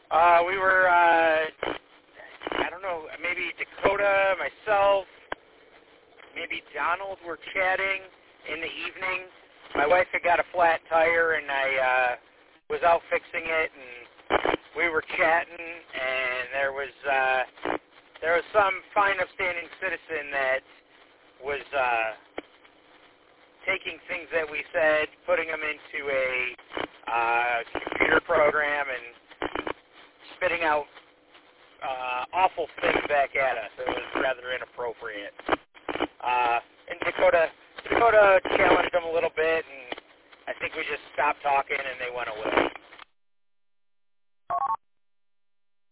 We were, I don't know, maybe Dakota, myself, maybe Donald were chatting in the evening. My wife had got a flat tire, and I was out fixing it, and we were chatting, and there was some fine upstanding citizen that was taking things that we said, putting them into a computer program, and spitting out awful things back at us. It was rather